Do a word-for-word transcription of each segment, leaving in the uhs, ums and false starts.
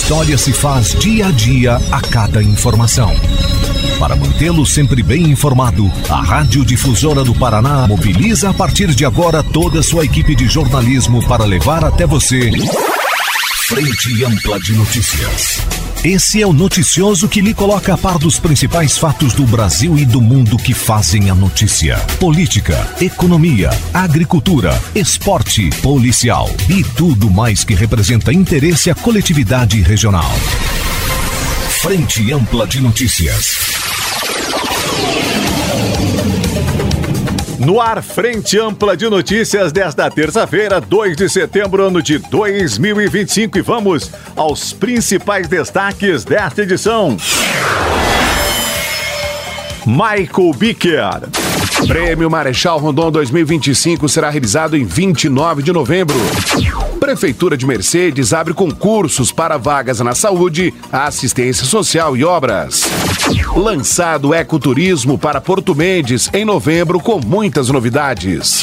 história se faz dia a dia a cada informação. Para mantê-lo sempre bem informado, a Rádio Difusora do Paraná mobiliza a partir de agora toda a sua equipe de jornalismo para levar até você Frente Ampla de Notícias. Esse é o noticioso que lhe coloca a par dos principais fatos do Brasil e do mundo que fazem a notícia. Política, economia, agricultura, esporte, policial e tudo mais que representa interesse à coletividade regional. Frente Ampla de Notícias. No ar, Frente Ampla de Notícias desta terça-feira, dois de setembro, ano de dois mil e vinte e cinco. E vamos aos principais destaques desta edição. Michael Bicker. Prêmio Marechal Rondon dois mil e vinte e cinco será realizado em vinte e nove de novembro. Prefeitura de Mercedes abre concursos para vagas na saúde, assistência social e obras. Lançado ecoturismo para Porto Mendes em novembro com muitas novidades.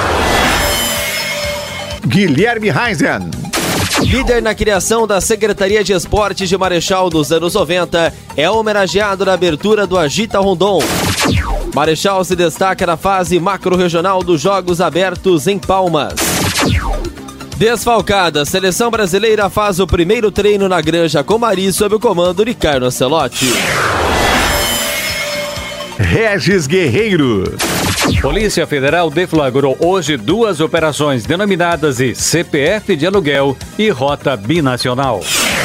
Guilherme Reisen. Líder na criação da Secretaria de Esportes de Marechal dos anos noventa, é homenageado na abertura do Agita Rondon. Marechal se destaca na fase macro-regional dos Jogos Abertos em Palmas. Desfalcada, a seleção brasileira faz o primeiro treino na Granja Comari sob o comando de Carlo Ancelotti. Regis Guerreiro. Polícia Federal deflagrou hoje duas operações denominadas de C P F de aluguel e Rota Binacional.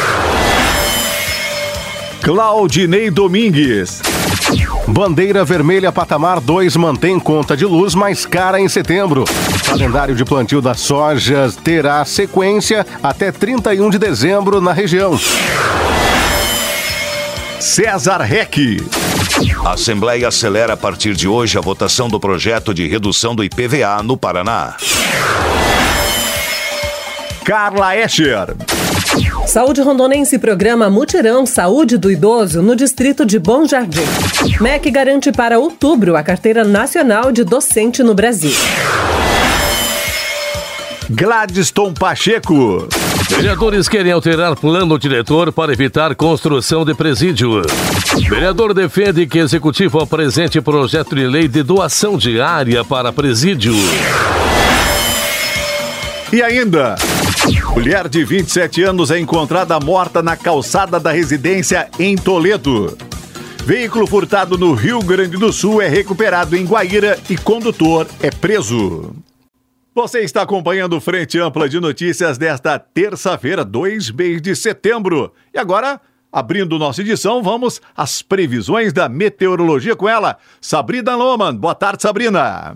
Claudinei Domingues. Bandeira Vermelha Patamar dois mantém conta de luz mais cara em setembro. Calendário de plantio da soja terá sequência até trinta e um de dezembro na região. César Reck. A Assembleia acelera a partir de hoje a votação do projeto de redução do I P V A no Paraná. Carla Escher. Saúde Rondonense programa Mutirão Saúde do Idoso no distrito de Bom Jardim. M E C garante para outubro a carteira nacional de docente no Brasil. Gladstone Pacheco. Vereadores querem alterar plano diretor para evitar construção de presídio. Vereador defende que executivo apresente projeto de lei de doação de área para presídio. E ainda, mulher de vinte e sete anos é encontrada morta na calçada da residência em Toledo. Veículo furtado no Rio Grande do Sul é recuperado em Guaíra e condutor é preso. Você está acompanhando Frente Ampla de Notícias desta terça-feira, dois de setembro. E agora, abrindo nossa edição, vamos às previsões da meteorologia com ela, Sabrina Lohmann. Boa tarde, Sabrina.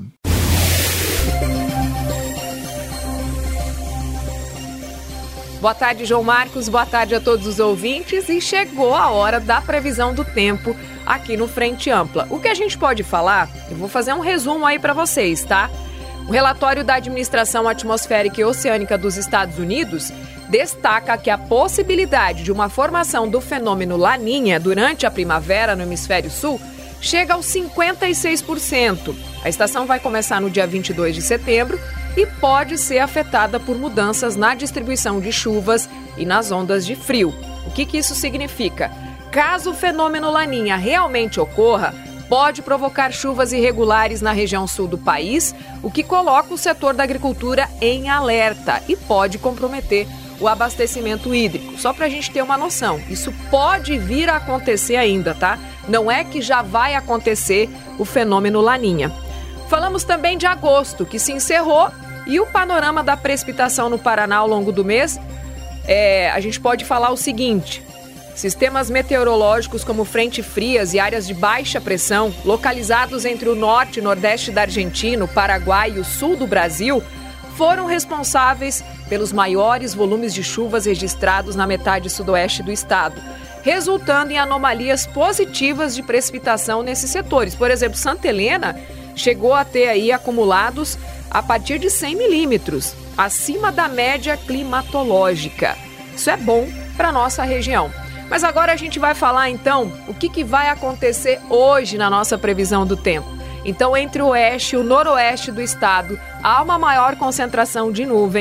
Boa tarde, João Marcos. Boa tarde a todos os ouvintes. E chegou a hora da previsão do tempo aqui no Frente Ampla. O que a gente pode falar, eu vou fazer um resumo aí para vocês, tá? O relatório da Administração Atmosférica e Oceânica dos Estados Unidos destaca que a possibilidade de uma formação do fenômeno Laninha durante a primavera no hemisfério sul chega aos cinquenta e seis por cento. A estação vai começar no dia vinte e dois de setembro e pode ser afetada por mudanças na distribuição de chuvas e nas ondas de frio. O que que isso significa? Caso o fenômeno Laninha realmente ocorra, pode provocar chuvas irregulares na região sul do país, o que coloca o setor da agricultura em alerta e pode comprometer o abastecimento hídrico. Só para a gente ter uma noção, isso pode vir a acontecer ainda, tá? Não é que já vai acontecer o fenômeno Laninha. Falamos também de agosto, que se encerrou, e o panorama da precipitação no Paraná ao longo do mês, é, a gente pode falar o seguinte: sistemas meteorológicos como frente frias e áreas de baixa pressão, localizados entre o norte e nordeste da Argentina, o Paraguai e o sul do Brasil, foram responsáveis pelos maiores volumes de chuvas registrados na metade sudoeste do estado, resultando em anomalias positivas de precipitação nesses setores. Por exemplo, Santa Helena chegou a ter aí acumulados a partir de cem milímetros, acima da média climatológica. Isso é bom para a nossa região. Mas agora a gente vai falar, então, o que, que vai acontecer hoje na nossa previsão do tempo. Então, entre o oeste e o noroeste do estado, há uma maior concentração de nuvens,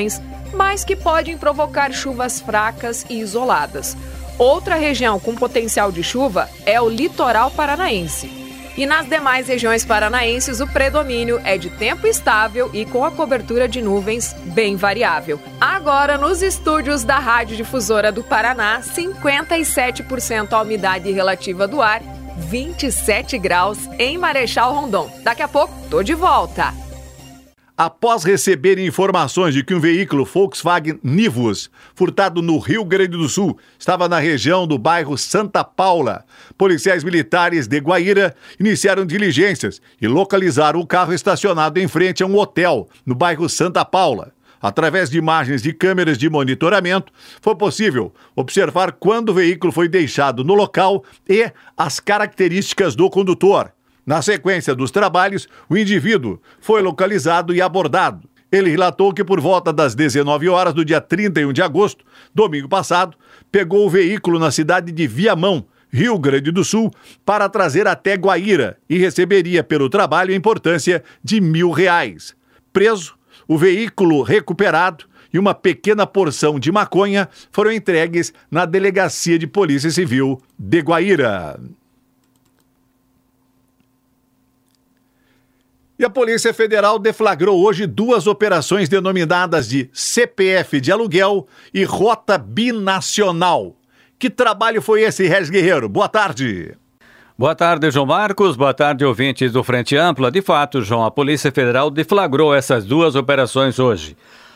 mas que podem provocar chuvas fracas e isoladas. Outra região com potencial de chuva é o litoral paranaense. E nas demais regiões paranaenses, o predomínio é de tempo estável e com a cobertura de nuvens bem variável. Agora, nos estúdios da Rádio Difusora do Paraná, cinquenta e sete por cento a umidade relativa do ar, vinte e sete graus em Marechal Rondon. Daqui a pouco, tô de volta. Após receber informações de que um veículo Volkswagen Nivus, furtado no Rio Grande do Sul, estava na região do bairro Santa Paula, policiais militares de Guaíra iniciaram diligências e localizaram o carro estacionado em frente a um hotel no bairro Santa Paula. Através de imagens de câmeras de monitoramento, foi possível observar quando o veículo foi deixado no local e as características do condutor. Na sequência dos trabalhos, o indivíduo foi localizado e abordado. Ele relatou que por volta das dezenove horas do dia trinta e um de agosto, domingo passado, pegou o veículo na cidade de Viamão, Rio Grande do Sul, para trazer até Guaíra e receberia pelo trabalho a importância de mil reais. Preso, o veículo recuperado e uma pequena porção de maconha foram entregues na Delegacia de Polícia Civil de Guaíra. E a Polícia Federal deflagrou hoje duas operações denominadas de C P F de aluguel e Rota Binacional. Que trabalho foi esse, Regis Guerreiro? Boa tarde. Boa tarde, João Marcos. Boa tarde, ouvintes do Frente Ampla. De fato, João, a Polícia Federal deflagrou essas duas operações hoje.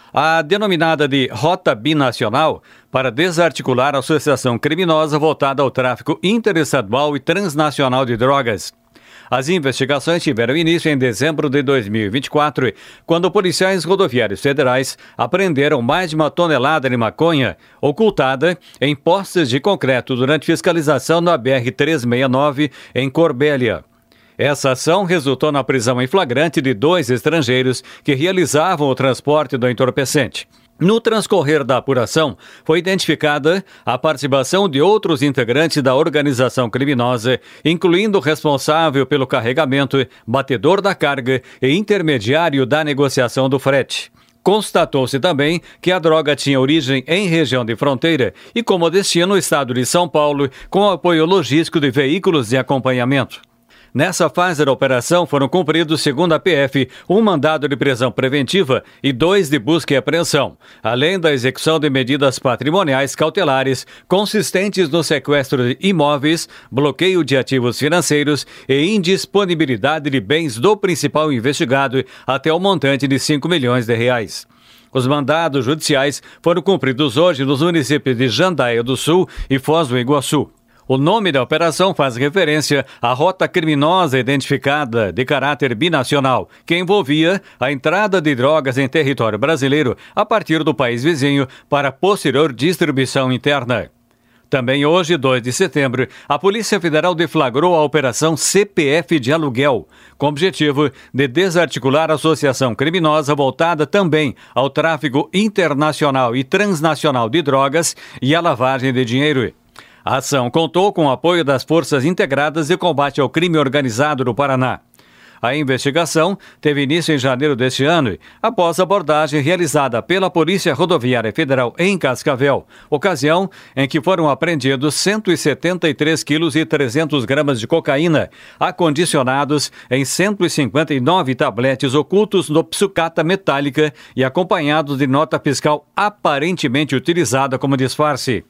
A denominada de Rota Binacional, para desarticular a associação criminosa voltada ao tráfico interestadual e transnacional de drogas. As investigações tiveram início em dezembro de dois mil e vinte e quatro, quando policiais rodoviários federais apreenderam mais de uma tonelada de maconha ocultada em postes de concreto durante fiscalização na B R trezentos e sessenta e nove, em Corbélia. Essa ação resultou na prisão em flagrante de dois estrangeiros que realizavam o transporte do entorpecente. No transcorrer da apuração, foi identificada a participação de outros integrantes da organização criminosa, incluindo o responsável pelo carregamento, batedor da carga e intermediário da negociação do frete. Constatou-se também que a droga tinha origem em região de fronteira e como destino o estado de São Paulo, com apoio logístico de veículos de acompanhamento. Nessa fase da operação foram cumpridos, segundo a P F, um mandado de prisão preventiva e dois de busca e apreensão, além da execução de medidas patrimoniais cautelares consistentes no sequestro de imóveis, bloqueio de ativos financeiros e indisponibilidade de bens do principal investigado até o montante de cinco milhões de reais. Os mandados judiciais foram cumpridos hoje nos municípios de Jandaia do Sul e Foz do Iguaçu. O nome da operação faz referência à rota criminosa identificada de caráter binacional, que envolvia a entrada de drogas em território brasileiro a partir do país vizinho para posterior distribuição interna. Também hoje, dois de setembro, a Polícia Federal deflagrou a Operação C P F de aluguel, com o objetivo de desarticular a associação criminosa voltada também ao tráfico internacional e transnacional de drogas e à lavagem de dinheiro. A ação contou com o apoio das Forças Integradas de Combate ao Crime Organizado do Paraná. A investigação teve início em janeiro deste ano, após a abordagem realizada pela Polícia Rodoviária Federal em Cascavel, ocasião em que foram apreendidos cento e setenta e três quilos e trezentos gramas de cocaína, acondicionados em cento e cinquenta e nove tabletes ocultos no sucata metálica e acompanhados de nota fiscal aparentemente utilizada como disfarce.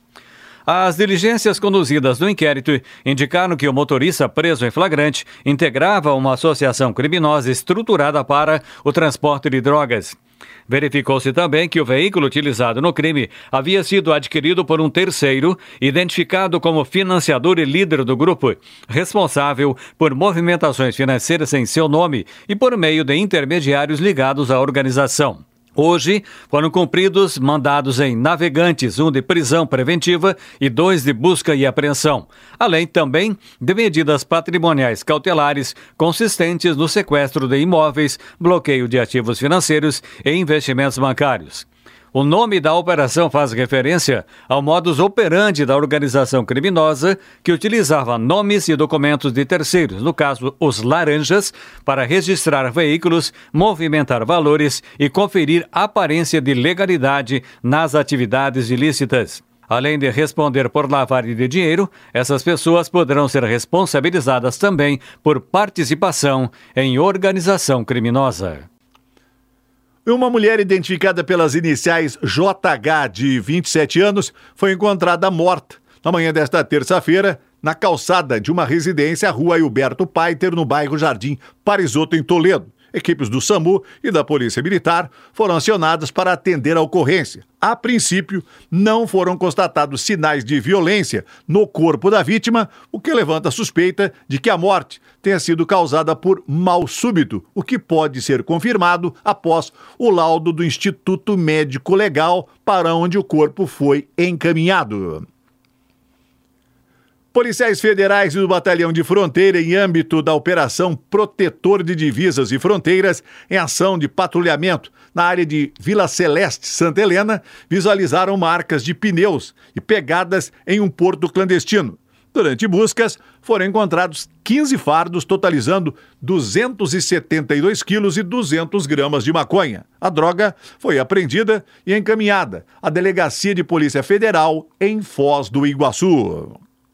As diligências conduzidas no inquérito indicaram que o motorista preso em flagrante integrava uma associação criminosa estruturada para o transporte de drogas. Verificou-se também que o veículo utilizado no crime havia sido adquirido por um terceiro, identificado como financiador e líder do grupo, responsável por movimentações financeiras em seu nome e por meio de intermediários ligados à organização. Hoje, foram cumpridos mandados em Navegantes, um de prisão preventiva e dois de busca e apreensão, além também de medidas patrimoniais cautelares consistentes no sequestro de imóveis, bloqueio de ativos financeiros e investimentos bancários. O nome da operação faz referência ao modus operandi da organização criminosa que utilizava nomes e documentos de terceiros, no caso os laranjas, para registrar veículos, movimentar valores e conferir aparência de legalidade nas atividades ilícitas. Além de responder por lavagem de dinheiro, essas pessoas poderão ser responsabilizadas também por participação em organização criminosa. Uma mulher identificada pelas iniciais J H, de vinte e sete anos, foi encontrada morta na manhã desta terça-feira na calçada de uma residência, Rua Hilberto Paiter, no bairro Jardim Parisotto, em Toledo. Equipes do SAMU e da Polícia Militar foram acionadas para atender a ocorrência. A princípio, não foram constatados sinais de violência no corpo da vítima, o que levanta a suspeita de que a morte tenha sido causada por mal súbito, o que pode ser confirmado após o laudo do Instituto Médico Legal, para onde o corpo foi encaminhado. Policiais federais do Batalhão de Fronteira, em âmbito da Operação Protetor de Divisas e Fronteiras, em ação de patrulhamento na área de Vila Celeste, Santa Helena, visualizaram marcas de pneus e pegadas em um porto clandestino. Durante buscas, foram encontrados quinze fardos, totalizando duzentos e setenta e dois quilos e duzentas gramas de maconha. A droga foi apreendida e encaminhada à Delegacia de Polícia Federal em Foz do Iguaçu.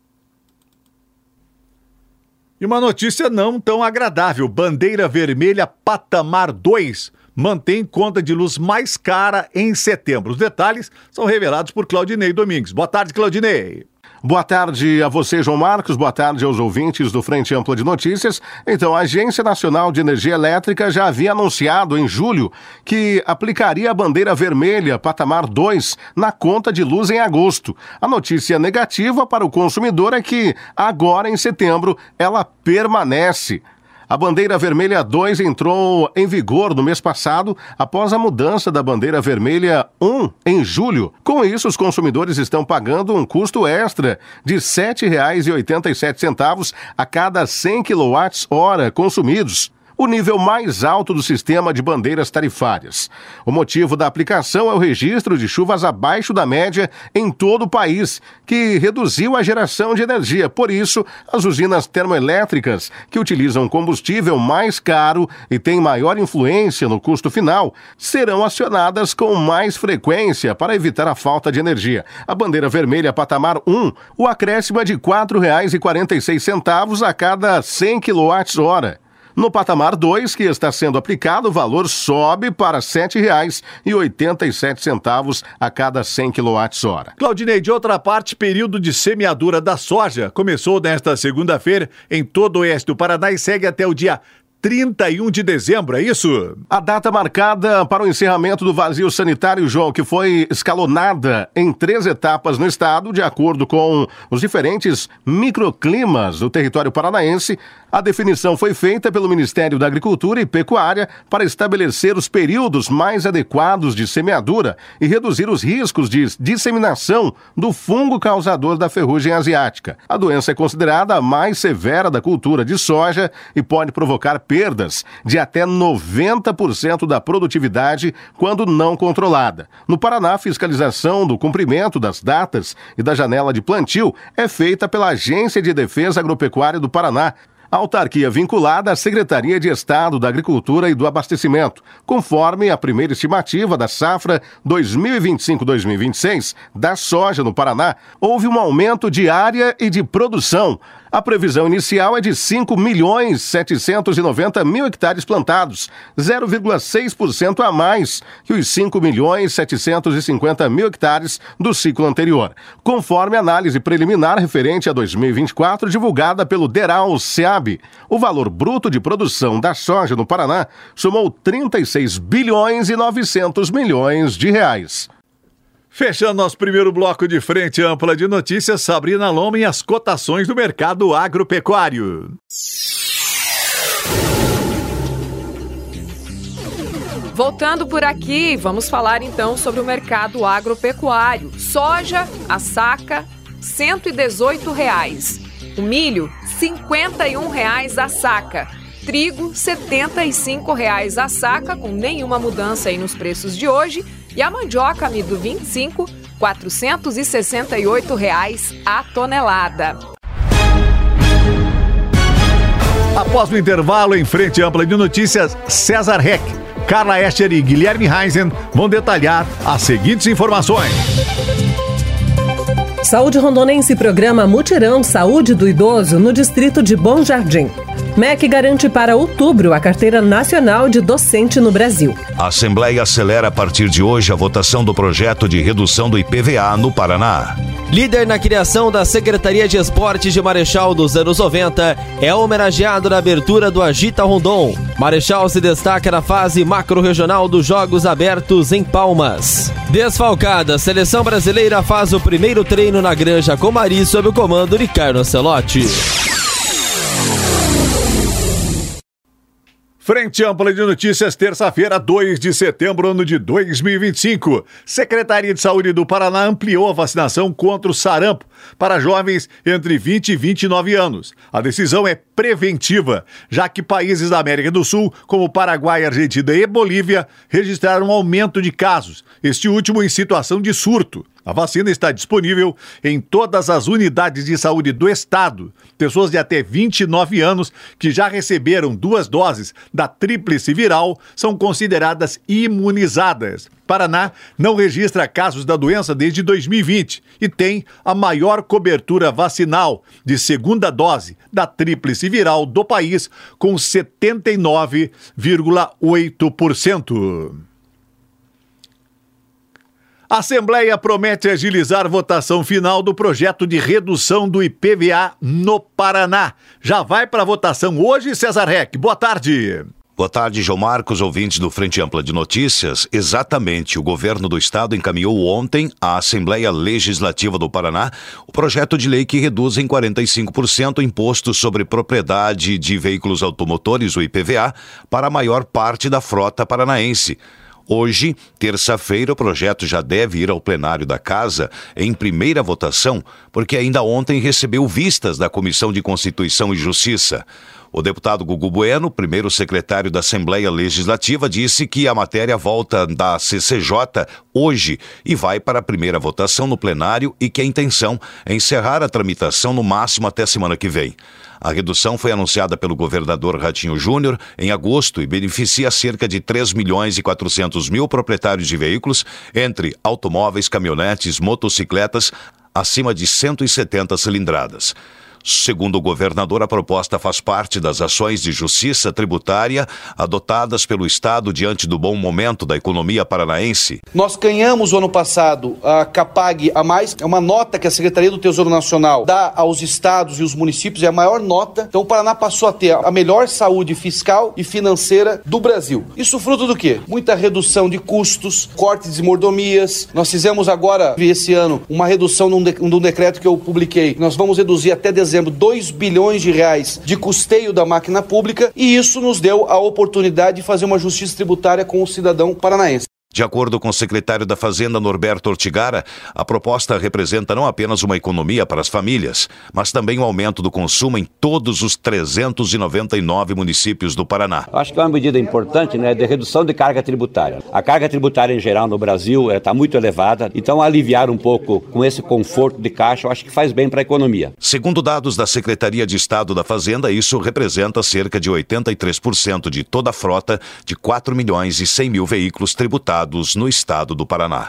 E uma notícia não tão agradável: bandeira vermelha patamar dois mantém conta de luz mais cara em setembro. Os detalhes são revelados por Claudinei Domingues. Boa tarde, Claudinei. Boa tarde a você, João Marcos. Boa tarde aos ouvintes do Frente Ampla de Notícias. Então, a Agência Nacional de Energia Elétrica já havia anunciado em julho que aplicaria a bandeira vermelha patamar dois na conta de luz em agosto. A notícia negativa para o consumidor é que agora, em setembro, ela permanece. A bandeira vermelha dois entrou em vigor no mês passado, após a mudança da bandeira vermelha um em julho. Com isso, os consumidores estão pagando um custo extra de sete reais e oitenta e sete centavos a cada cem quilowatt-hora consumidos, o nível mais alto do sistema de bandeiras tarifárias. O motivo da aplicação é o registro de chuvas abaixo da média em todo o país, que reduziu a geração de energia. Por isso, as usinas termoelétricas, que utilizam combustível mais caro e têm maior influência no custo final, serão acionadas com mais frequência para evitar a falta de energia. A bandeira vermelha patamar um, o acréscimo é de quatro reais e quarenta e seis centavos a cada cem quilowatt-hora. No patamar dois, que está sendo aplicado, o valor sobe para sete reais e oitenta e sete centavos a cada cem quilowatt-hora. Claudinei, de outra parte, período de semeadura da soja começou nesta segunda-feira em todo o oeste do Paraná e segue até o dia trinta e um de dezembro, é isso? A data marcada para o encerramento do vazio sanitário, João, que foi escalonada em três etapas no estado, de acordo com os diferentes microclimas do território paranaense. A definição foi feita pelo Ministério da Agricultura e Pecuária para estabelecer os períodos mais adequados de semeadura e reduzir os riscos de disseminação do fungo causador da ferrugem asiática. A doença é considerada a mais severa da cultura de soja e pode provocar perdas de até noventa por cento da produtividade quando não controlada. No Paraná, a fiscalização do cumprimento das datas e da janela de plantio é feita pela Agência de Defesa Agropecuária do Paraná, a autarquia vinculada à Secretaria de Estado da Agricultura e do Abastecimento, conforme a primeira estimativa da safra dois mil e vinte e cinco dois mil e vinte e seis da soja no Paraná. Houve um aumento de área e de produção. A previsão inicial é de cinco milhões setecentos e noventa mil hectares plantados, zero vírgula seis por cento a mais que os cinco milhões setecentos e cinquenta mil hectares do ciclo anterior, conforme análise preliminar referente a dois mil e vinte e quatro divulgada pelo DERAL-SEAB. O valor bruto de produção da soja no Paraná somou trinta e seis bilhões e novecentos milhões de reais. Fechando nosso primeiro bloco de Frente Ampla de Notícias, Sabrina Loma e as cotações do mercado agropecuário. Voltando por aqui, vamos falar então sobre o mercado agropecuário. Soja, a saca, cento e dezoito reais. O milho, cinquenta e um reais a saca. Trigo, setenta e cinco reais a saca, com nenhuma mudança aí nos preços de hoje. E a mandioca amido vinte e cinco, quatrocentos e sessenta e oito reais a tonelada. Após o intervalo, em Frente Ampla de Notícias, César Heck, Carla Escher e Guilherme Heisen vão detalhar as seguintes informações. Saúde Rondonense programa Mutirão Saúde do Idoso no distrito de Bom Jardim. M E C garante para outubro a carteira nacional de docente no Brasil. A Assembleia acelera a partir de hoje a votação do projeto de redução do I P V A no Paraná. Líder na criação da Secretaria de Esportes de Marechal dos anos noventa, é homenageado na abertura do Agita Rondon. Marechal se destaca na fase macro-regional dos Jogos Abertos em Palmas. Desfalcada, a seleção brasileira faz o primeiro treino na Granja Comari sob o comando de Carlo Ancelotti. Frente Ampla de Notícias, terça-feira, dois de setembro, ano de dois mil e vinte e cinco. Secretaria de Saúde do Paraná ampliou a vacinação contra o sarampo para jovens entre vinte e vinte e nove anos. A decisão é preventiva, já que países da América do Sul, como Paraguai, Argentina e Bolívia, registraram um aumento de casos, este último em situação de surto. A vacina está disponível em todas as unidades de saúde do estado. Pessoas de até vinte e nove anos que já receberam duas doses da tríplice viral são consideradas imunizadas. Paraná não registra casos da doença desde dois mil e vinte e tem a maior cobertura vacinal de segunda dose da tríplice viral do país, com setenta e nove vírgula oito por cento. A Assembleia promete agilizar votação final do projeto de redução do I P V A no Paraná. Já vai para a votação hoje, César Heck. Boa tarde. Boa tarde, João Marcos, ouvintes do Frente Ampla de Notícias. Exatamente, o governo do estado encaminhou ontem à Assembleia Legislativa do Paraná o projeto de lei que reduz em quarenta e cinco por cento o imposto sobre propriedade de veículos automotores, o I P V A, para a maior parte da frota paranaense. Hoje, terça-feira, o projeto já deve ir ao plenário da Casa em primeira votação, porque ainda ontem recebeu vistas da Comissão de Constituição e Justiça. O deputado Gugu Bueno, primeiro secretário da Assembleia Legislativa, disse que a matéria volta da C C J hoje e vai para a primeira votação no plenário e que a intenção é encerrar a tramitação no máximo até semana que vem. A redução foi anunciada pelo governador Ratinho Júnior em agosto e beneficia cerca de três milhões e quatrocentos mil proprietários de veículos, entre automóveis, caminhonetes, motocicletas, acima de cento e setenta cilindradas. Segundo o governador, a proposta faz parte das ações de justiça tributária adotadas pelo Estado diante do bom momento da economia paranaense. Nós ganhamos o ano passado a Capag a mais, é uma nota que a Secretaria do Tesouro Nacional dá aos estados e os municípios, é a maior nota. Então o Paraná passou a ter a melhor saúde fiscal e financeira do Brasil. Isso fruto do quê? Muita redução de custos, cortes de mordomias. Nós fizemos agora, esse ano, uma redução num, de, num decreto que eu publiquei. Nós vamos reduzir até dezembro dois bilhões de reais de custeio da máquina pública, e isso nos deu a oportunidade de fazer uma justiça tributária com o cidadão paranaense. De acordo com o secretário da Fazenda, Norberto Ortigara, a proposta representa não apenas uma economia para as famílias, mas também um aumento do consumo em todos os trezentos e noventa e nove municípios do Paraná. Acho que é uma medida importante, né, de redução de carga tributária. A carga tributária em geral no Brasil está é, muito elevada, então aliviar um pouco com esse conforto de caixa, eu acho que faz bem para a economia. Segundo dados da Secretaria de Estado da Fazenda, isso representa cerca de oitenta e três por cento de toda a frota de quatro milhões e cem mil veículos tributados no estado do Paraná.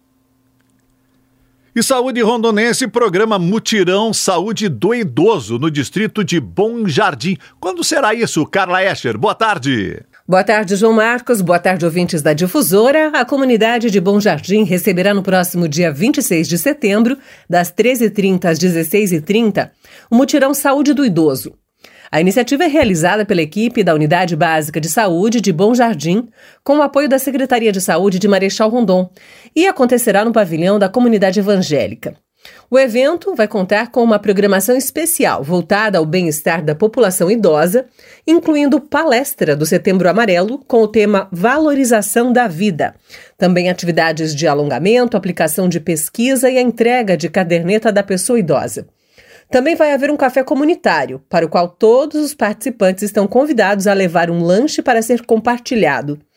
E Saúde Rondonense programa Mutirão Saúde do Idoso no distrito de Bom Jardim. Quando será isso, Carla Escher? Boa tarde. Boa tarde, João Marcos. Boa tarde, ouvintes da Difusora. A comunidade de Bom Jardim receberá no próximo dia vinte e seis de setembro, das treze e trinta às dezesseis e trinta, o Mutirão Saúde do Idoso. A iniciativa é realizada pela equipe da Unidade Básica de Saúde de Bom Jardim, com o apoio da Secretaria de Saúde de Marechal Rondon, e acontecerá no pavilhão da Comunidade Evangélica. O evento vai contar com uma programação especial voltada ao bem-estar da população idosa, incluindo palestra do Setembro Amarelo com o tema Valorização da Vida. Também atividades de alongamento, aplicação de pesquisa e a entrega de caderneta da pessoa idosa. Também vai haver um café comunitário, para o qual todos os participantes estão convidados a levar um lanche para ser compartilhado.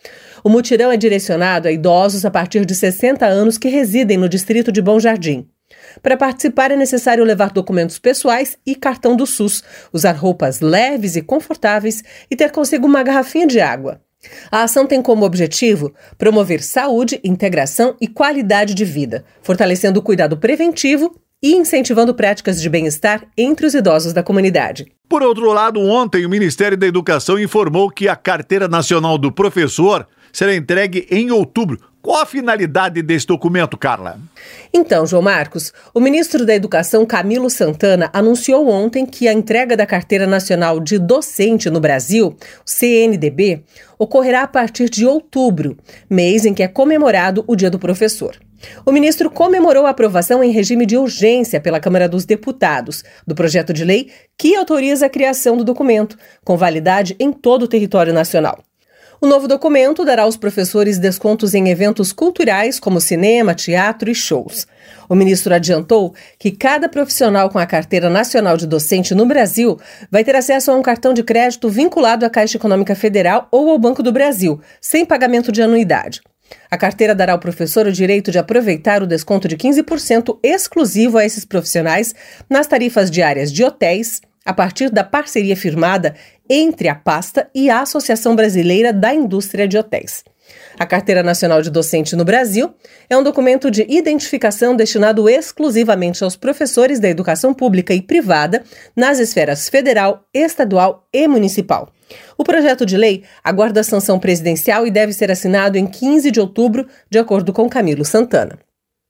O mutirão é direcionado a idosos a partir de sessenta anos que residem no distrito de Bom Jardim. Para participar é necessário levar documentos pessoais e cartão do SUS, usar roupas leves e confortáveis e ter consigo uma garrafinha de água. A ação tem como objetivo promover saúde, integração e qualidade de vida, fortalecendo o cuidado preventivo e incentivando práticas de bem-estar entre os idosos da comunidade. Por outro lado, ontem o Ministério da Educação informou que a Carteira Nacional do Professor será entregue em outubro. Qual a finalidade desse documento, Carla? Então, João Marcos, o ministro da Educação, Camilo Santana, anunciou ontem que a entrega da Carteira Nacional de Docente no Brasil, o C N D B, ocorrerá a partir de outubro, mês em que é comemorado o Dia do Professor. O ministro comemorou a aprovação em regime de urgência pela Câmara dos Deputados do projeto de lei que autoriza a criação do documento, com validade em todo o território nacional. O novo documento dará aos professores descontos em eventos culturais como cinema, teatro e shows. O ministro adiantou que cada profissional com a Carteira Nacional de Docente no Brasil vai ter acesso a um cartão de crédito vinculado à Caixa Econômica Federal ou ao Banco do Brasil, sem pagamento de anuidade. A carteira dará ao professor o direito de aproveitar o desconto de quinze por cento exclusivo a esses profissionais nas tarifas diárias de hotéis, a partir da parceria firmada entre a pasta e a Associação Brasileira da Indústria de Hotéis. A Carteira Nacional de Docente no Brasil é um documento de identificação destinado exclusivamente aos professores da educação pública e privada nas esferas federal, estadual e municipal. O projeto de lei aguarda a sanção presidencial e deve ser assinado em quinze de outubro, de acordo com Camilo Santana.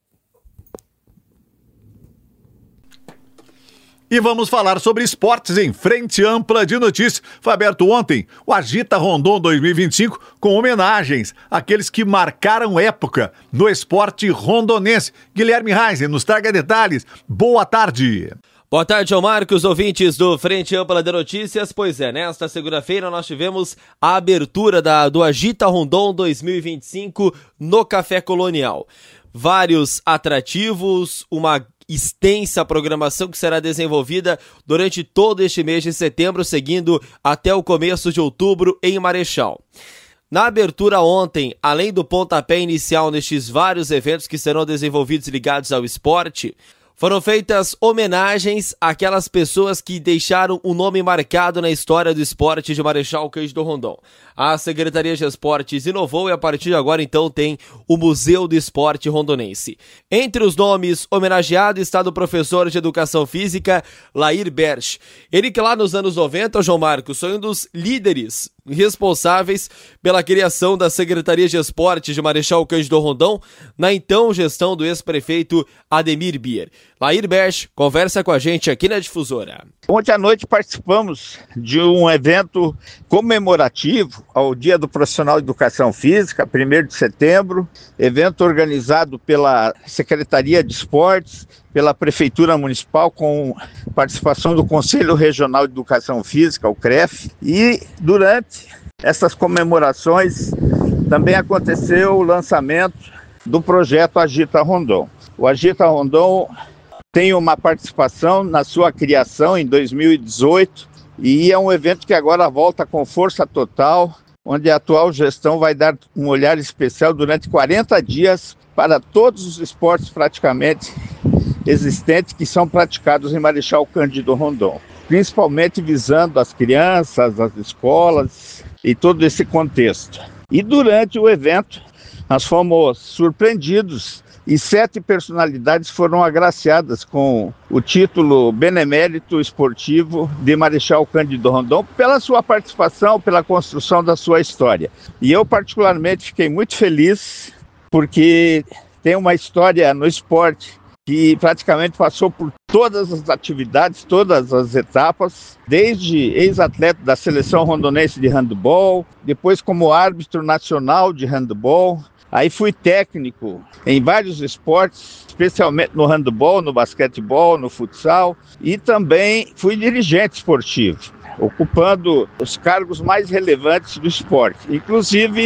E vamos falar sobre esportes em Frente Ampla de Notícias. Foi aberto ontem o Agita Rondon dois mil e vinte e cinco com homenagens àqueles que marcaram época no esporte rondonense. Guilherme Reisen nos traga detalhes. Boa tarde. Boa tarde, João Marcos, ouvintes do Frente Ampla de Notícias. Pois é, nesta segunda-feira nós tivemos a abertura da, do Agita Rondon dois mil e vinte e cinco no Café Colonial. Vários atrativos, uma extensa programação que será desenvolvida durante todo este mês de setembro, seguindo até o começo de outubro em Marechal. Na abertura ontem, além do pontapé inicial nestes vários eventos que serão desenvolvidos ligados ao esporte, foram feitas homenagens àquelas pessoas que deixaram um nome marcado na história do esporte de Marechal Cândido Rondon. A Secretaria de Esportes inovou e a partir de agora então tem o Museu do Esporte Rondonense. Entre os nomes homenageados está o professor de Educação Física, Lair Berch. Ele que lá nos anos noventa, João Marcos, foi um dos líderes responsáveis pela criação da Secretaria de Esportes de Marechal Cândido Rondon, na então gestão do ex-prefeito Ademir Bier. Lair Berch conversa com a gente aqui na Difusora. Ontem à noite participamos de um evento comemorativo ao Dia do Profissional de Educação Física, primeiro de setembro, evento organizado pela Secretaria de Esportes, pela Prefeitura Municipal, com participação do Conselho Regional de Educação Física, o C R E F, e durante essas comemorações também aconteceu o lançamento do projeto Agita Rondon. O Agita Rondon tem uma participação na sua criação em dois mil e dezoito e é um evento que agora volta com força total, onde a atual gestão vai dar um olhar especial durante quarenta dias para todos os esportes praticamente existentes que são praticados em Marechal Cândido Rondon, principalmente visando as crianças, as escolas e todo esse contexto. E durante o evento nós fomos surpreendidos e sete personalidades foram agraciadas com o título Benemérito Esportivo de Marechal Cândido Rondon pela sua participação, pela construção da sua história. E eu particularmente fiquei muito feliz porque tem uma história no esporte que praticamente passou por todas as atividades, todas as etapas, desde ex-atleta da Seleção Rondonense de Handebol, depois como árbitro nacional de handebol. Aí fui técnico em vários esportes, especialmente no handebol, no basquetebol, no futsal, e também fui dirigente esportivo, ocupando os cargos mais relevantes do esporte. Inclusive,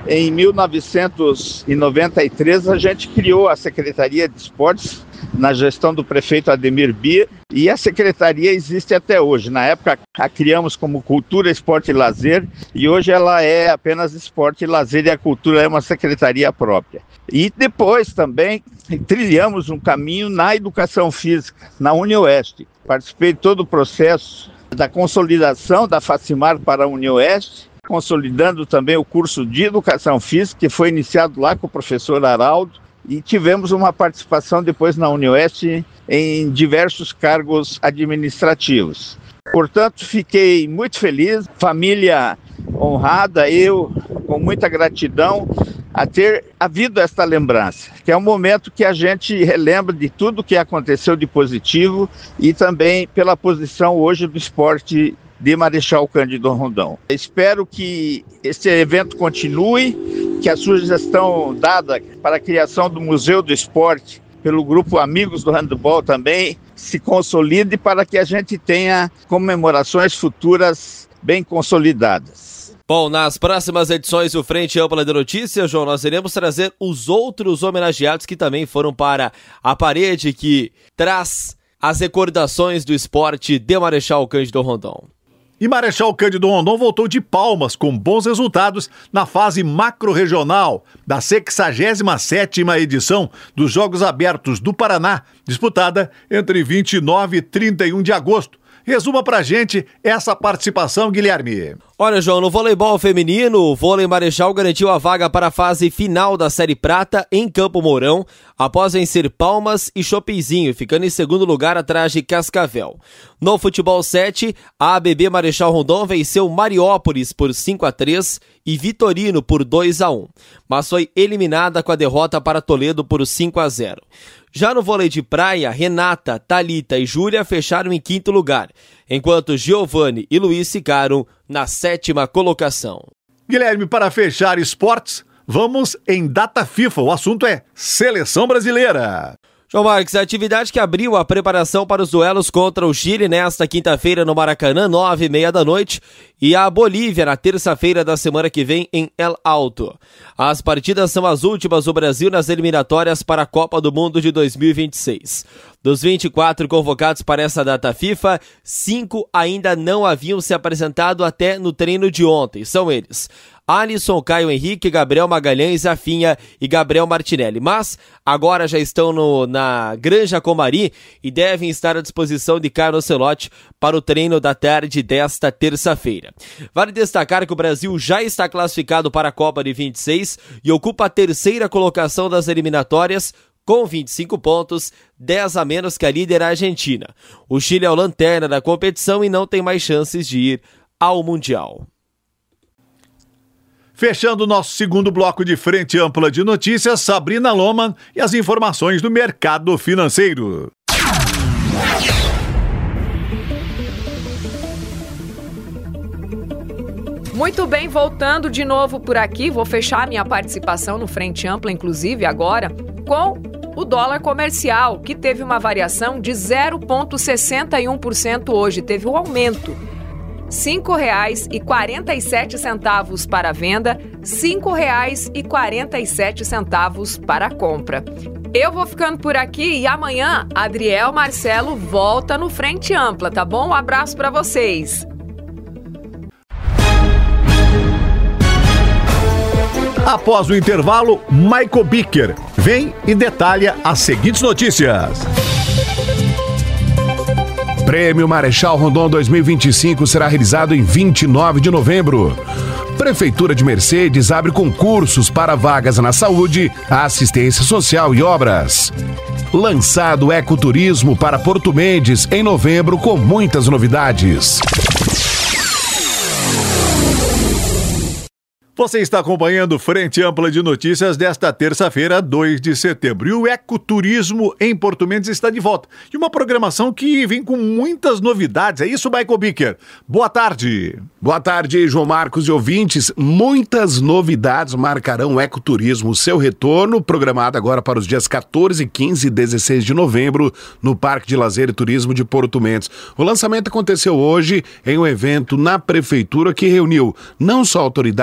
em mil novecentos e noventa e três, a gente criou a Secretaria de Esportes, na gestão do prefeito Ademir Bier, e a secretaria existe até hoje. Na época, a criamos como Cultura, Esporte e Lazer, e hoje ela é apenas Esporte e Lazer, e a Cultura é uma secretaria própria. E depois também trilhamos um caminho na educação física, na UniOeste. Participei de todo o processo da consolidação da Facimar para a UniOeste, consolidando também o curso de Educação Física, que foi iniciado lá com o professor Araldo, e tivemos uma participação depois na UniOeste em diversos cargos administrativos. Portanto, fiquei muito feliz, família honrada, eu com muita gratidão a ter havido esta lembrança, que é um momento que a gente relembra de tudo que aconteceu de positivo e também pela posição hoje do esporte de Marechal Cândido Rondon. Espero que esse evento continue, que a sugestão dada para a criação do Museu do Esporte pelo grupo Amigos do Handball também se consolide para que a gente tenha comemorações futuras bem consolidadas. Bom, nas próximas edições do Frente Ampla de Notícias, João, nós iremos trazer os outros homenageados que também foram para a parede que traz as recordações do esporte de Marechal Cândido Rondon. E Marechal Cândido Rondon voltou de Palmas com bons resultados na fase macro-regional da sexagésima sétima edição dos Jogos Abertos do Paraná, disputada entre vinte e nove e trinta e um de agosto. Resuma pra gente essa participação, Guilherme. Olha, João, no voleibol feminino, o Vôlei Marechal garantiu a vaga para a fase final da Série Prata em Campo Mourão, após vencer Palmas e Chopizinho, ficando em segundo lugar atrás de Cascavel. No futebol sete, a A B B Marechal Rondon venceu Mariópolis por cinco a três e Vitorino por dois a um, mas foi eliminada com a derrota para Toledo por cinco a zero. Já no vôlei de praia, Renata, Thalita e Júlia fecharam em quinto lugar, enquanto Giovanni e Luiz ficaram na sétima colocação. Guilherme, para fechar esportes, vamos em data FIFA. O assunto é Seleção Brasileira. João Marques, a atividade que abriu a preparação para os duelos contra o Chile nesta quinta-feira no Maracanã, nove e meia da noite, e a Bolívia na terça-feira da semana que vem em El Alto. As partidas são as últimas do Brasil nas eliminatórias para a Copa do Mundo de dois mil e vinte e seis. Dos vinte e quatro convocados para essa data FIFA, cinco ainda não haviam se apresentado até no treino de ontem. São eles: Alisson, Caio Henrique, Gabriel Magalhães, Rafinha e Gabriel Martinelli. Mas agora já estão no, na Granja Comari e devem estar à disposição de Carlos Ancelotti para o treino da tarde desta terça-feira. Vale destacar que o Brasil já está classificado para a Copa de vinte e seis e ocupa a terceira colocação das eliminatórias, com vinte e cinco pontos, dez a menos que a líder Argentina. O Chile é o lanterna da competição e não tem mais chances de ir ao Mundial. Fechando o nosso segundo bloco de Frente Ampla de Notícias, Sabrina Loman e as informações do mercado financeiro. Muito bem, voltando de novo por aqui, vou fechar minha participação no Frente Ampla, inclusive agora, com o dólar comercial, que teve uma variação de zero vírgula sessenta e um por cento hoje, teve um aumento. cinco reais e quarenta e sete centavos para a venda, cinco reais e quarenta e sete centavos para a compra. Eu vou ficando por aqui e amanhã Adriel Marcelo volta no Frente Ampla, tá bom? Um abraço para vocês. Após o intervalo, Michael Bicker vem e detalha as seguintes notícias. Prêmio Marechal Rondon dois mil e vinte e cinco será realizado em vinte e nove de novembro. Prefeitura de Mercedes abre concursos para vagas na saúde, assistência social e obras. Lançado ecoturismo para Porto Mendes em novembro com muitas novidades. Você está acompanhando Frente Ampla de Notícias desta terça-feira, dois de setembro. E o ecoturismo em Porto Mendes está de volta. E uma programação que vem com muitas novidades. É isso, Michael Bicker? Boa tarde. Boa tarde, João Marcos e ouvintes. Muitas novidades marcarão o ecoturismo. Seu retorno, programado agora para os dias quatorze, quinze e dezesseis de novembro, no Parque de Lazer e Turismo de Porto Mendes. O lançamento aconteceu hoje em um evento na Prefeitura que reuniu não só autoridades, bem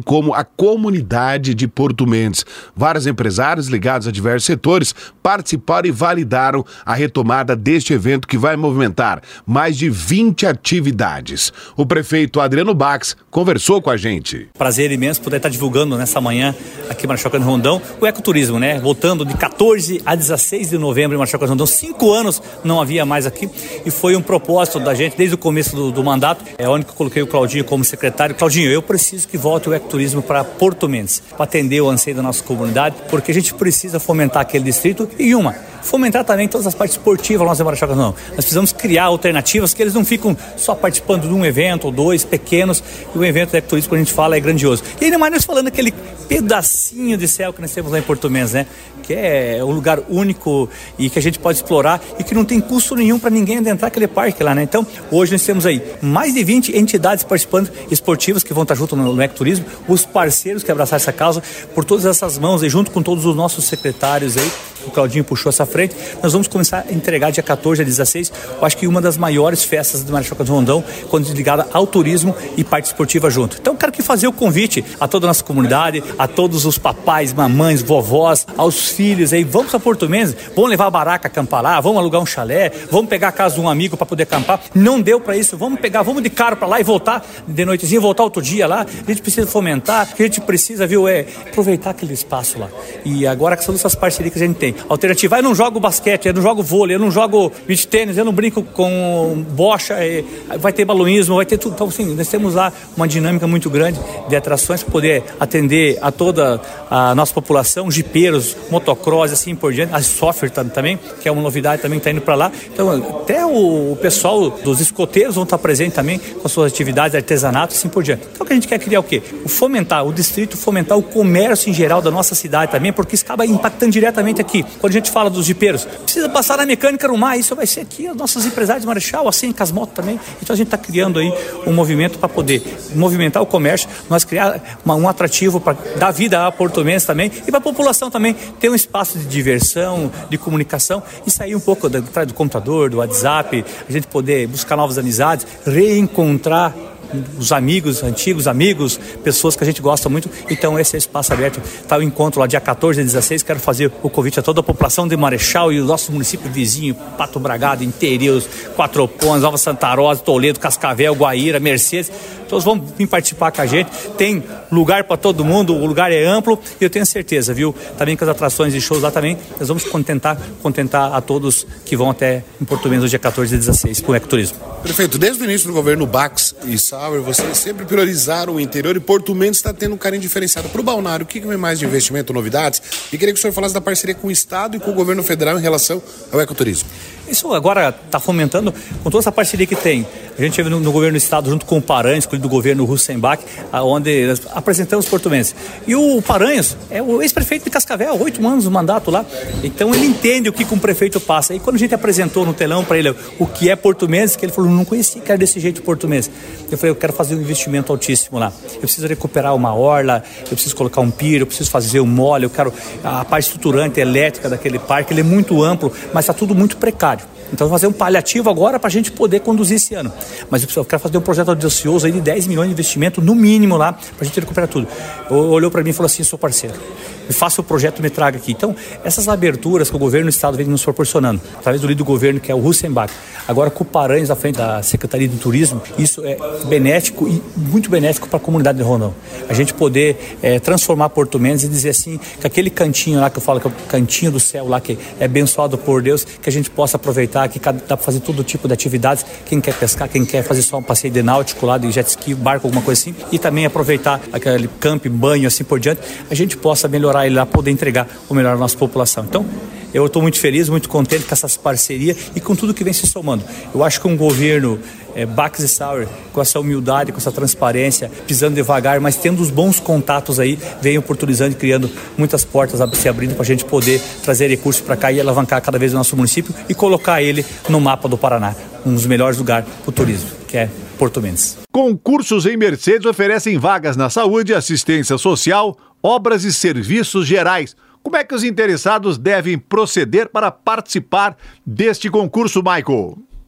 como a comunidade de Porto Mendes. Vários empresários ligados a diversos setores participaram e validaram a retomada deste evento que vai movimentar mais de vinte atividades. O prefeito Adriano Bax conversou com a gente. Prazer imenso poder estar divulgando nessa manhã aqui em Marechal Cândido Rondão o ecoturismo, né? Voltando de quatorze a dezesseis de novembro em Marechal Cândido Rondão. Cinco anos não havia mais aqui e foi um propósito da gente desde o começo do, do mandato. É onde que eu coloquei o Claudinho como secretário. Claudinho, eu preciso que volte o ecoturismo para Porto Mendes, para atender o anseio da nossa comunidade, porque a gente precisa fomentar aquele distrito e uma, fomentar também todas as partes esportivas lá no Marechal Cândido Rondão. Nós precisamos criar alternativas que eles não ficam só participando de um evento ou dois pequenos, e o evento do ecoturismo que a gente fala é grandioso. E ainda mais nós falando aquele pedacinho de céu que nós temos lá em Porto Mendes, né? Que é um lugar único e que a gente pode explorar e que não tem custo nenhum para ninguém adentrar aquele parque lá, né? Então, hoje nós temos aí mais de vinte entidades participando, esportivas, que vão estar junto no, no ecoturismo, os parceiros que abraçaram essa causa, por todas essas mãos aí, junto com todos os nossos secretários aí, o Claudinho puxou essa frente, nós vamos começar a entregar dia quatorze a dezesseis, eu acho que uma das maiores festas do Marechal Cândido Rondão, quando ligada ao turismo e parte esportiva junto. Então, eu quero que fazer o convite a toda a nossa comunidade, a todos os papais, mamães, vovós, aos filhos aí, vamos para Porto Mendes, vamos levar a baraca, acampar lá, vamos alugar um chalé, vamos pegar a casa de um amigo para poder acampar. Não deu para isso, vamos pegar, vamos de carro para lá e voltar de noitezinha, voltar outro dia lá. A gente precisa fomentar, a gente precisa, viu, é aproveitar aquele espaço lá. E agora que são essas parcerias que a gente tem. Alternativa, eu não jogo basquete, eu não jogo vôlei, eu não jogo beach tênis, eu não brinco com bocha, vai ter balonismo, vai ter tudo. Então, assim, nós temos lá uma dinâmica muito grande de atrações para poder atender a toda a nossa população, jipeiros, motocross, assim por diante, a software também, que é uma novidade também que está indo para lá. Então, até o pessoal dos escoteiros vão estar presentes também com as suas atividades, artesanato, assim por diante. Então, o que a gente quer criar é o quê? O fomentar o distrito, fomentar o comércio em geral da nossa cidade também, porque isso acaba impactando diretamente aqui. Quando a gente fala dos jipeiros, precisa passar na mecânica no mar, isso vai ser aqui, os nossos empresários de Marechal, assim, com as motos também. Então, a gente está criando aí um movimento para poder movimentar o comércio, nós criar uma, um atrativo para dar vida a Porto Mendes também e para a população também ter um espaço de diversão, de comunicação e sair um pouco do, do computador, do WhatsApp, a gente poder buscar novas amizades, reencontrar os amigos, antigos amigos, pessoas que a gente gosta muito. Então esse é o espaço aberto, está o encontro lá dia quatorze a dezesseis, quero fazer o convite a toda a população de Marechal e o nosso município vizinho, Pato Bragado, Interius, Quatro Pontos, Nova Santa Rosa, Toledo, Cascavel, Guaíra, Mercedes, todos vão vir participar com a gente, tem lugar para todo mundo, o lugar é amplo e eu tenho certeza, viu, também com as atrações e shows lá também, nós vamos contentar, contentar a todos que vão até em Porto Mendes no dia quatorze a dezesseis com o ecoturismo. Prefeito, desde o início do governo Bax e Sauer, vocês sempre priorizaram o interior e Porto Mendes está tendo um carinho diferenciado. Para o Balneário, o que vem mais de investimento, novidades? E queria que o senhor falasse da parceria com o Estado e com o governo federal em relação ao ecoturismo. Isso agora está fomentando com toda essa parceria que tem. A gente teve no, no governo do estado, junto com o Paranhos, do governo Russenbach, onde nós apresentamos Porto Mendes. E o Paranhos é o ex-prefeito de Cascavel, oito anos de mandato lá. Então ele entende o que um prefeito passa. E quando a gente apresentou no telão para ele o que é Porto Mendes, que ele falou, não conhecia que era desse jeito Porto Mendes. Eu falei, eu quero fazer um investimento altíssimo lá. Eu preciso recuperar uma orla, eu preciso colocar um pier, eu preciso fazer um mole, eu quero a parte estruturante elétrica daquele parque, ele é muito amplo, mas está tudo muito precário. Então, vou fazer um paliativo agora para a gente poder conduzir esse ano. Mas eu quero fazer um projeto audacioso aí de dez milhões de investimento, no mínimo lá, para a gente recuperar tudo. Olhou para mim e falou assim, sou parceiro. Me faça o projeto, me traga aqui. Então, essas aberturas que o governo do estado vem nos proporcionando, através do líder do governo, que é o Russenbach, agora com o Paranhos à frente da Secretaria de Turismo, isso é benéfico e muito benéfico para a comunidade de Rondão. A gente poder é, transformar Porto Mendes e dizer assim, que aquele cantinho lá, que eu falo que é o cantinho do céu lá, que é abençoado por Deus, que a gente possa aproveitar, que dá para fazer todo tipo de atividades, quem quer pescar, quem quer fazer só um passeio de náutico lá, de jet ski, barco, alguma coisa assim, e também aproveitar aquele camp, banho, assim por diante, a gente possa melhorar ele lá, poder entregar o melhor à nossa população. Então, eu estou muito feliz, muito contente com essas parcerias e com tudo que vem se somando. Eu acho que um governo é, Bax e Sauer, com essa humildade, com essa transparência, pisando devagar, mas tendo os bons contatos aí, vem oportunizando e criando muitas portas a se abrindo para a gente poder trazer recursos para cá e alavancar cada vez o nosso município e colocar ele no mapa do Paraná, um dos melhores lugares para o turismo, que é Porto Mendes. Concursos em Mercedes oferecem vagas na saúde, assistência social, obras e serviços gerais. Como é que os interessados devem proceder para participar deste concurso, Michael?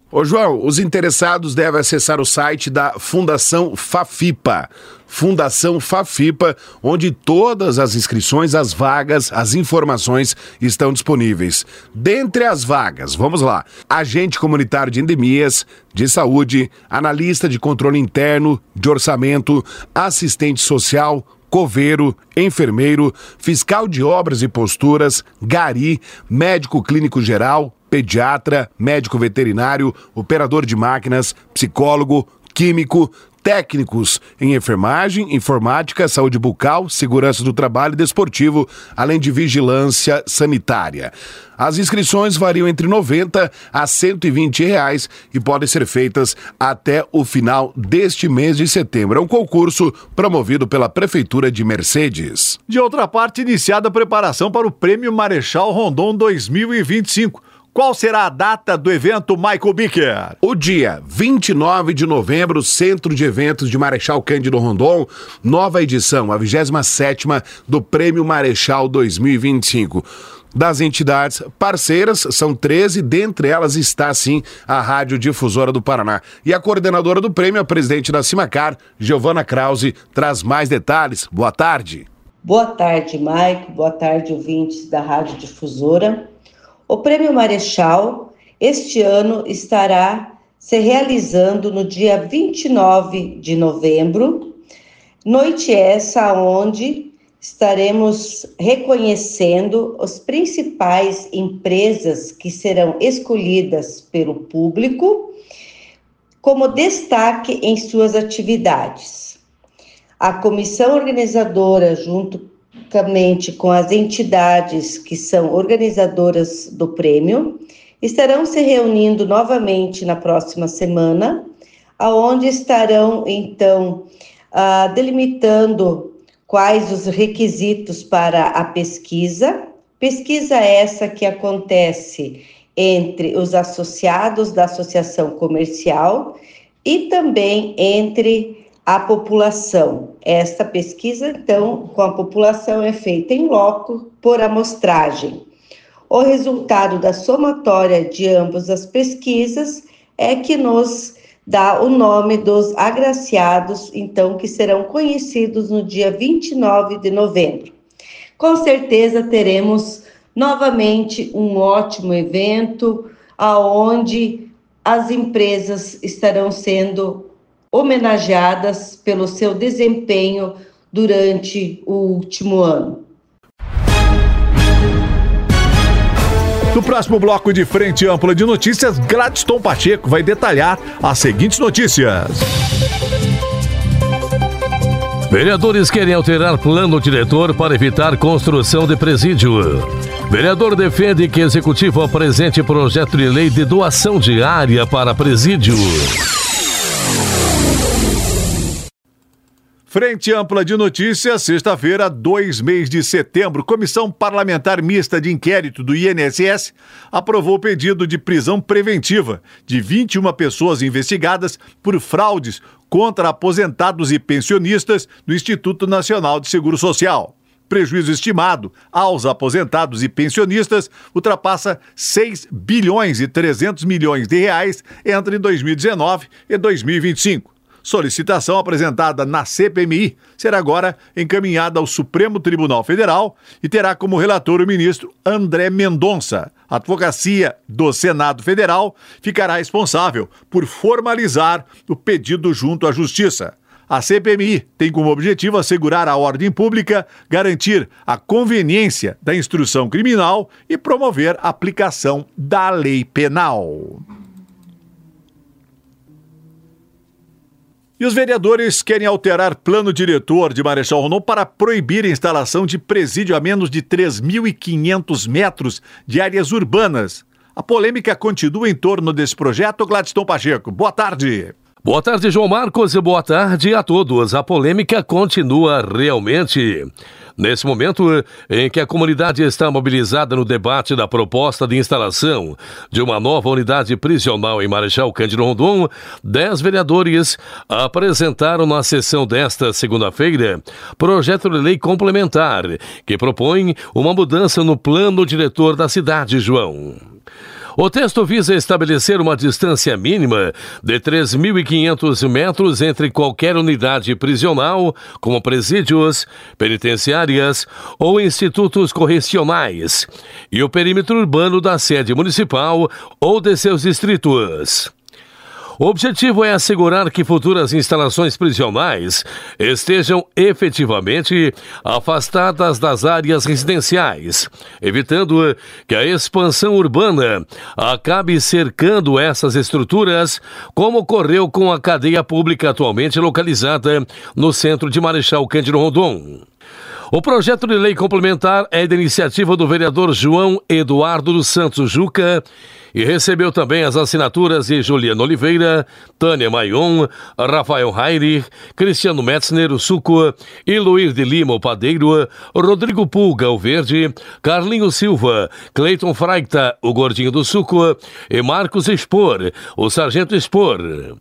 Ô João, os interessados devem acessar o site da Fundação Fafipa, Fundação Fafipa, onde todas as inscrições, as vagas, as informações estão disponíveis. Dentre as vagas, vamos lá, agente comunitário de endemias, de saúde, analista de controle interno, de orçamento, assistente social, coveiro, enfermeiro, fiscal de obras e posturas, gari, médico clínico geral, pediatra, médico veterinário, operador de máquinas, psicólogo, químico, técnicos em enfermagem, informática, saúde bucal, segurança do trabalho e desportivo, além de vigilância sanitária. As inscrições variam entre noventa a cento e vinte reais e podem ser feitas até o final deste mês de setembro. É um concurso promovido pela Prefeitura de Mercedes. De outra parte, iniciada a preparação para o Prêmio Marechal Rondon dois mil e vinte e cinco. Qual será a data do evento, Michael Bicker? O dia vinte e nove de novembro, Centro de Eventos de Marechal Cândido Rondon, nova edição, a vigésima sétima do Prêmio Marechal dois mil e vinte e cinco. Das entidades parceiras, são treze, dentre elas está, sim, a Rádio Difusora do Paraná. E a coordenadora do prêmio, a presidente da Cimacar, Giovana Krause, traz mais detalhes. Boa tarde. Boa tarde, Mike. Boa tarde, ouvintes da Rádio Difusora. O Prêmio Marechal, este ano, estará se realizando no dia vinte e nove de novembro, noite essa onde estaremos reconhecendo as principais empresas que serão escolhidas pelo público como destaque em suas atividades. A comissão organizadora, junto com as entidades que são organizadoras do prêmio, estarão se reunindo novamente na próxima semana, aonde estarão, então, uh, delimitando quais os requisitos para a pesquisa. Pesquisa essa que acontece entre os associados da associação comercial e também entre a população. Esta pesquisa, então, com a população é feita em loco por amostragem. O resultado da somatória de ambas as pesquisas é que nos dá o nome dos agraciados, então, que serão conhecidos no dia vinte e nove de novembro. Com certeza teremos novamente um ótimo evento, aonde as empresas estarão sendo homenageadas pelo seu desempenho durante o último ano. No próximo bloco de Frente Ampla de Notícias, Gladstone Pacheco vai detalhar as seguintes notícias. Vereadores querem alterar plano diretor para evitar construção de presídio. Vereador defende que executivo apresente projeto de lei de doação de área para presídio. Frente Ampla de Notícias, sexta-feira, dois meses de setembro, Comissão Parlamentar Mista de Inquérito do I N S S aprovou o pedido de prisão preventiva de vinte e uma pessoas investigadas por fraudes contra aposentados e pensionistas do Instituto Nacional de Seguro Social. Prejuízo estimado aos aposentados e pensionistas ultrapassa seis bilhões e trezentos milhões de reais entre dois mil e dezenove e dois mil e vinte e cinco. Solicitação apresentada na C P M I será agora encaminhada ao Supremo Tribunal Federal e terá como relator o ministro André Mendonça. A Advocacia do Senado Federal ficará responsável por formalizar o pedido junto à Justiça. A C P M I tem como objetivo assegurar a ordem pública, garantir a conveniência da instrução criminal e promover a aplicação da lei penal. E os vereadores querem alterar plano diretor de Marechal Rondon para proibir a instalação de presídio a menos de três mil e quinhentos metros de áreas urbanas. A polêmica continua em torno desse projeto. Gladstone Pacheco, boa tarde. Boa tarde, João Marcos, e boa tarde a todos. A polêmica continua realmente. Nesse momento em que a comunidade está mobilizada no debate da proposta de instalação de uma nova unidade prisional em Marechal Cândido Rondon, dez vereadores apresentaram na sessão desta segunda-feira projeto de lei complementar que propõe uma mudança no plano diretor da cidade, João. O texto visa estabelecer uma distância mínima de três mil e quinhentos metros entre qualquer unidade prisional, como presídios, penitenciárias ou institutos correcionais, e o perímetro urbano da sede municipal ou de seus distritos. O objetivo é assegurar que futuras instalações prisionais estejam efetivamente afastadas das áreas residenciais, evitando que a expansão urbana acabe cercando essas estruturas, como ocorreu com a cadeia pública atualmente localizada no centro de Marechal Cândido Rondon. O projeto de lei complementar é da iniciativa do vereador João Eduardo dos Santos Juca e recebeu também as assinaturas de Juliana Oliveira, Tânia Maion, Rafael Heinrich, Cristiano Metzner, o Suco, Iluir de Lima, o Padeiro, Rodrigo Pulga, o Verde, Carlinho Silva, Cleiton Freita, o Gordinho do Suco e Marcos Expor, o Sargento Expor.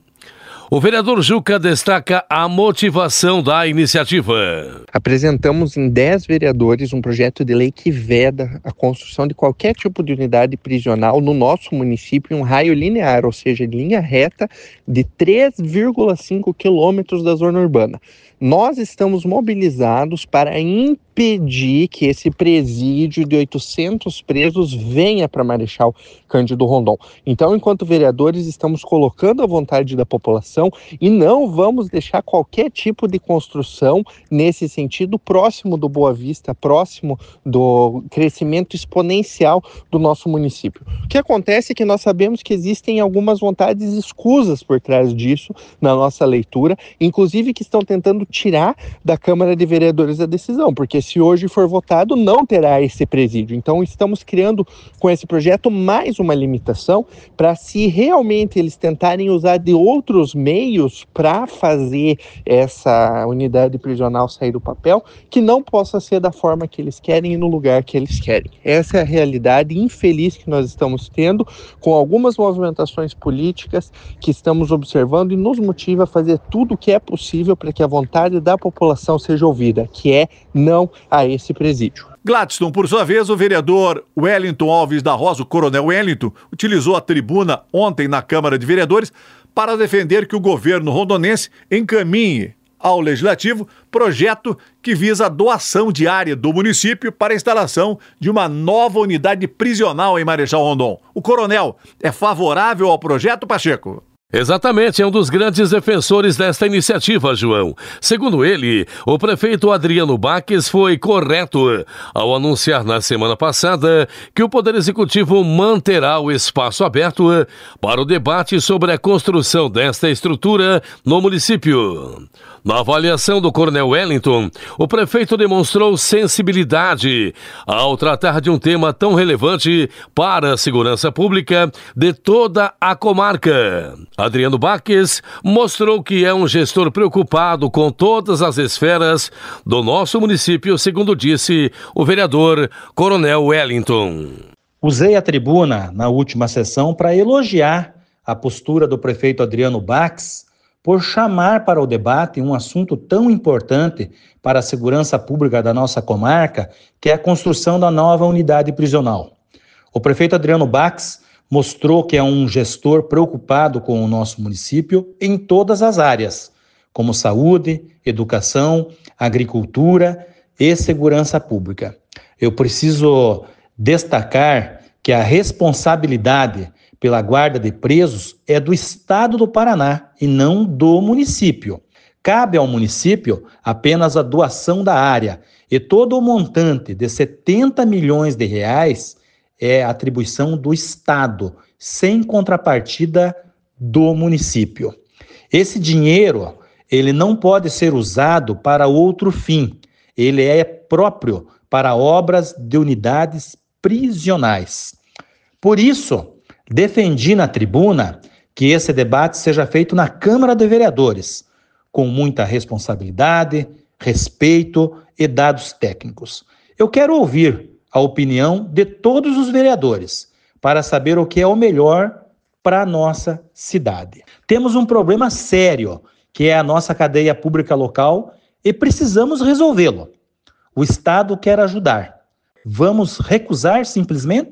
O vereador Juca destaca a motivação da iniciativa. Apresentamos em dez vereadores um projeto de lei que veda a construção de qualquer tipo de unidade prisional no nosso município em um raio linear, ou seja, em linha reta de três vírgula cinco quilômetros da zona urbana. Nós estamos mobilizados para impedir que esse presídio de oitocentos presos venha para Marechal Cândido Rondon. Então, enquanto vereadores, estamos colocando a vontade da população e não vamos deixar qualquer tipo de construção nesse sentido próximo do Boa Vista, próximo do crescimento exponencial do nosso município. O que acontece é que nós sabemos que existem algumas vontades escusas por trás disso na nossa leitura, inclusive que estão tentando tirar da Câmara de Vereadores a decisão, porque se hoje for votado, não terá esse presídio. Então, estamos criando com esse projeto mais uma limitação para, se realmente eles tentarem usar de outros meios para fazer essa unidade prisional sair do papel, que não possa ser da forma que eles querem e no lugar que eles querem. Essa é a realidade infeliz que nós estamos tendo com algumas movimentações políticas que estamos observando e nos motiva a fazer tudo o que é possível para que a vontade da população seja ouvida, que é não a esse presídio. Gladstone, por sua vez, o vereador Wellington Alves da Rosa, o coronel Wellington, utilizou a tribuna ontem na Câmara de Vereadores para defender que o governo rondonense encaminhe ao Legislativo projeto que visa a doação de área do município para a instalação de uma nova unidade prisional em Marechal Rondon. O coronel é favorável ao projeto, Pacheco? Exatamente, é um dos grandes defensores desta iniciativa, João. Segundo ele, o prefeito Adriano Baques foi correto ao anunciar na semana passada que o Poder Executivo manterá o espaço aberto para o debate sobre a construção desta estrutura no município. Na avaliação do coronel Wellington, o prefeito demonstrou sensibilidade ao tratar de um tema tão relevante para a segurança pública de toda a comarca. Adriano Baques mostrou que é um gestor preocupado com todas as esferas do nosso município, segundo disse o vereador coronel Wellington. Usei a tribuna na última sessão para elogiar a postura do prefeito Adriano Baques por chamar para o debate um assunto tão importante para a segurança pública da nossa comarca, que é a construção da nova unidade prisional. O prefeito Adriano Baques mostrou que é um gestor preocupado com o nosso município em todas as áreas, como saúde, educação, agricultura e segurança pública. Eu preciso destacar que a responsabilidade pela guarda de presos é do Estado do Paraná e não do município. Cabe ao município apenas a doação da área e todo o montante de setenta milhões de reais é atribuição do Estado, sem contrapartida do município. Esse dinheiro, ele não pode ser usado para outro fim. Ele é próprio para obras de unidades prisionais. Por isso, defendi na tribuna que esse debate seja feito na Câmara de Vereadores, com muita responsabilidade, respeito e dados técnicos. Eu quero ouvir a opinião de todos os vereadores para saber o que é o melhor para a nossa cidade. Temos um problema sério, que é a nossa cadeia pública local, e precisamos resolvê-lo. O Estado quer ajudar. Vamos recusar simplesmente?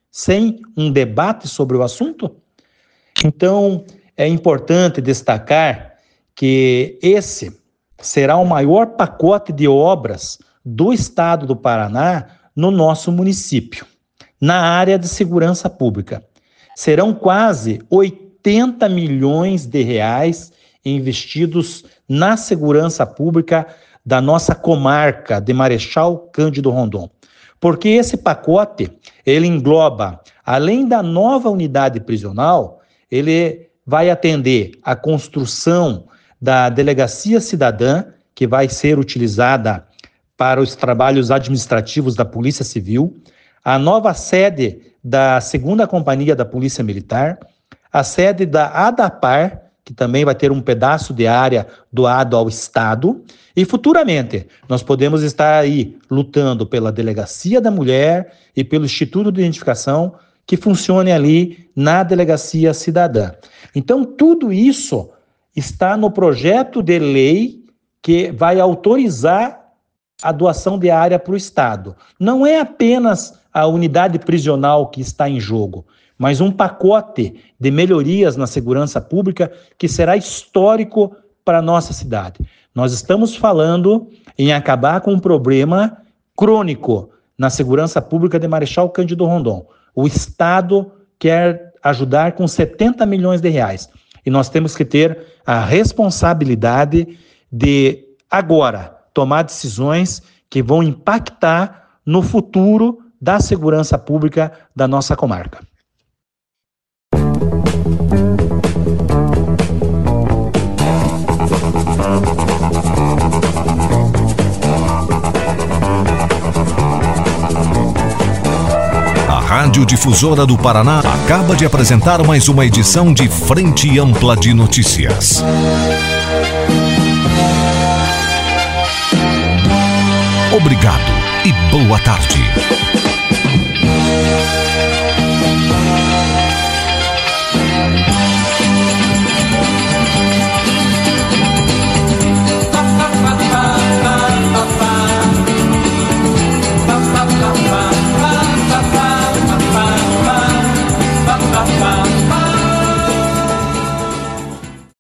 sem um debate sobre o assunto? Então, é importante destacar que esse será o maior pacote de obras do Estado do Paraná no nosso município, na área de segurança pública. Serão quase oitenta milhões de reais investidos na segurança pública da nossa comarca de Marechal Cândido Rondon. Porque esse pacote, ele engloba, além da nova unidade prisional, ele vai atender a construção da Delegacia Cidadã, que vai ser utilizada para os trabalhos administrativos da Polícia Civil, a nova sede da segunda Companhia da Polícia Militar, a sede da ADAPAR, que também vai ter um pedaço de área doado ao Estado, e futuramente nós podemos estar aí lutando pela Delegacia da Mulher e pelo Instituto de Identificação, que funcione ali na Delegacia Cidadã. Então, tudo isso está no projeto de lei que vai autorizar a doação de área para o Estado. Não é apenas a unidade prisional que está em jogo, mas um pacote de melhorias na segurança pública que será histórico para a nossa cidade. Nós estamos falando em acabar com um problema crônico na segurança pública de Marechal Cândido Rondon. O Estado quer ajudar com setenta milhões de reais. E nós temos que ter a responsabilidade de, agora, tomar decisões que vão impactar no futuro da segurança pública da nossa comarca. A Rádio Difusora do Paraná acaba de apresentar mais uma edição de Frente Ampla de Notícias. Obrigado e boa tarde.